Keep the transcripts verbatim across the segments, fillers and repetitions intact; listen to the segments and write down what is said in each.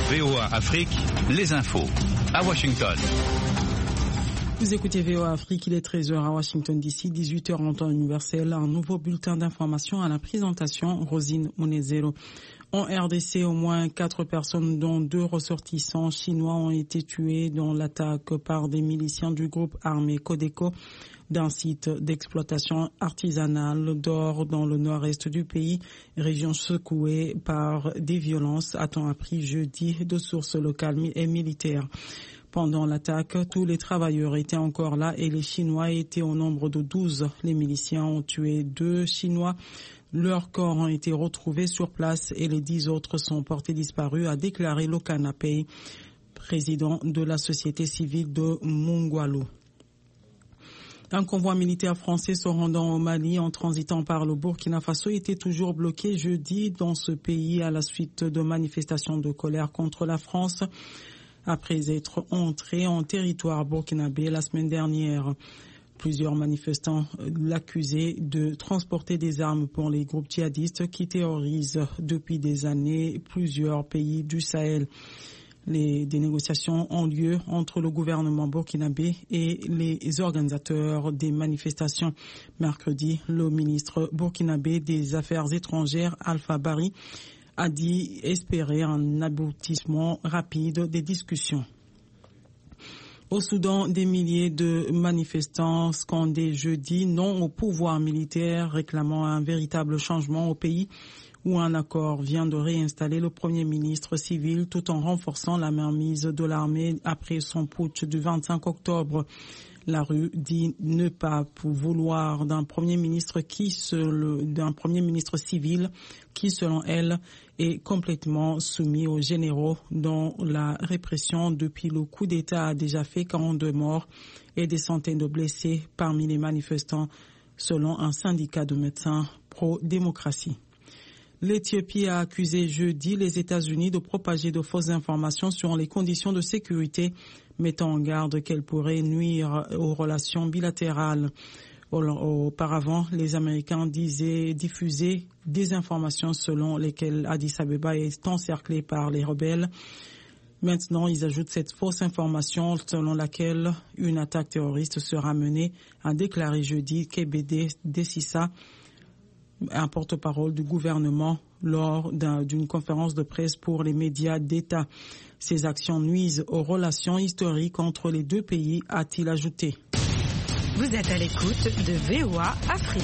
V O A Afrique, les infos à Washington. Vous écoutez V O A Afrique, il est treize heures à Washington D C, dix-huit heures en temps universel. Un nouveau bulletin d'information à la présentation, Rosine Munezero. En R D C, au moins quatre personnes, dont deux ressortissants chinois, ont été tués dans l'attaque par des miliciens du groupe armé Codeco d'un site d'exploitation artisanale d'or dans le nord-est du pays, région secouée par des violences, a-t-on appris jeudi de sources locales et militaires. Pendant l'attaque, tous les travailleurs étaient encore là et les Chinois étaient au nombre de douze. Les miliciens ont tué deux Chinois. Leurs corps ont été retrouvés sur place et les dix autres sont portés disparus, a déclaré Lokana Pay, président de la société civile de Mungwalu. Un convoi militaire français se rendant au Mali en transitant par le Burkina Faso était toujours bloqué jeudi dans ce pays à la suite de manifestations de colère contre la France après être entré en territoire burkinabé la semaine dernière. Plusieurs manifestants l'accusaient de transporter des armes pour les groupes djihadistes qui terrorisent depuis des années plusieurs pays du Sahel. Les, des négociations ont lieu entre le gouvernement burkinabé et les organisateurs des manifestations. Mercredi, le ministre burkinabé des Affaires étrangères, Alpha Bari, a dit espérer un aboutissement rapide des discussions. Au Soudan, des milliers de manifestants scandaient jeudi non au pouvoir militaire, réclamant un véritable changement au pays où un accord vient de réinstaller le Premier ministre civil tout en renforçant la mainmise de l'armée après son putsch du vingt-cinq octobre. La rue dit ne pas vouloir d'un Premier ministre qui se, d'un Premier ministre civil qui, selon elle, est complètement soumis aux généraux dont la répression depuis le coup d'État a déjà fait quarante-deux morts et des centaines de blessés parmi les manifestants, selon un syndicat de médecins pro-démocratie. L'Éthiopie a accusé jeudi les États-Unis de propager de fausses informations sur les conditions de sécurité, mettant en garde qu'elles pourraient nuire aux relations bilatérales. Auparavant, les Américains disaient diffuser des informations selon lesquelles Addis Abeba est encerclée par les rebelles. Maintenant, ils ajoutent cette fausse information selon laquelle une attaque terroriste sera menée, a déclaré jeudi Kebede Desissa, un porte-parole du gouvernement, lors d'un, d'une conférence de presse pour les médias d'État. Ces actions nuisent aux relations historiques entre les deux pays, a-t-il ajouté. Vous êtes à l'écoute de V O A Afrique.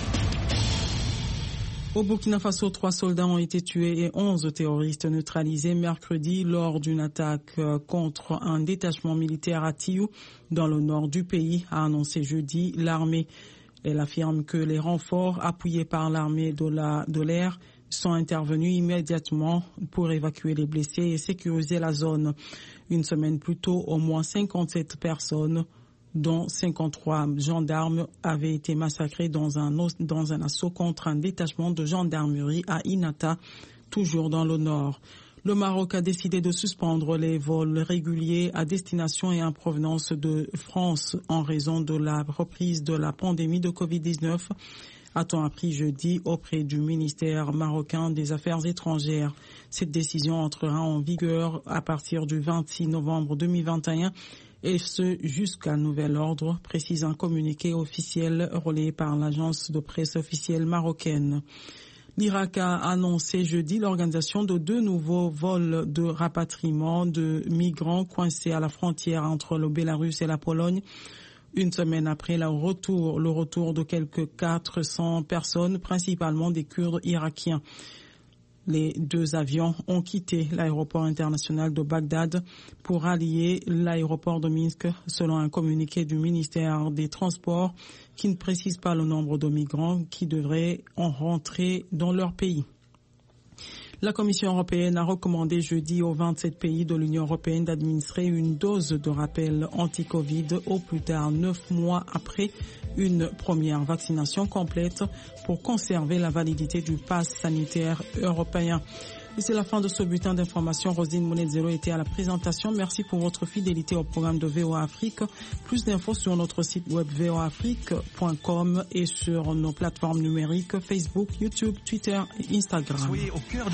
Au Burkina Faso, trois soldats ont été tués et onze terroristes neutralisés mercredi lors d'une attaque contre un détachement militaire à Tiou, dans le nord du pays, a annoncé jeudi l'armée. Elle affirme que les renforts appuyés par l'armée de, la, de l'air sont intervenus immédiatement pour évacuer les blessés et sécuriser la zone. Une semaine plus tôt, au moins cinquante-sept personnes, dont cinquante-trois gendarmes, avaient été massacrés dans un, dans un assaut contre un détachement de gendarmerie à Inata, toujours dans le nord. Le Maroc a décidé de suspendre les vols réguliers à destination et en provenance de France en raison de la reprise de la pandémie de covid dix-neuf, a-t-on appris jeudi auprès du ministère marocain des Affaires étrangères. Cette décision entrera en vigueur à partir du vingt-six novembre deux mille vingt et un et ce jusqu'à nouvel ordre, précise un communiqué officiel relayé par l'agence de presse officielle marocaine. L'Irak a annoncé jeudi l'organisation de deux nouveaux vols de rapatriement de migrants coincés à la frontière entre le Bélarus et la Pologne, une semaine après le retour, le retour de quelques quatre cents personnes, principalement des Kurdes irakiens. Les deux avions ont quitté l'aéroport international de Bagdad pour allier l'aéroport de Minsk, selon un communiqué du ministère des Transports qui ne précise pas le nombre de migrants qui devraient en rentrer dans leur pays. La Commission européenne a recommandé jeudi aux vingt-sept pays de l'Union européenne d'administrer une dose de rappel anti-Covid au plus tard neuf mois après une première vaccination complète pour conserver la validité du pass sanitaire européen. Et c'est la fin de ce bulletin d'information. Rosine Munezero était à la présentation. Merci pour votre fidélité au programme de V O A Afrique. Plus d'infos sur notre site web v o a afrique point com et sur nos plateformes numériques Facebook, YouTube, Twitter et Instagram.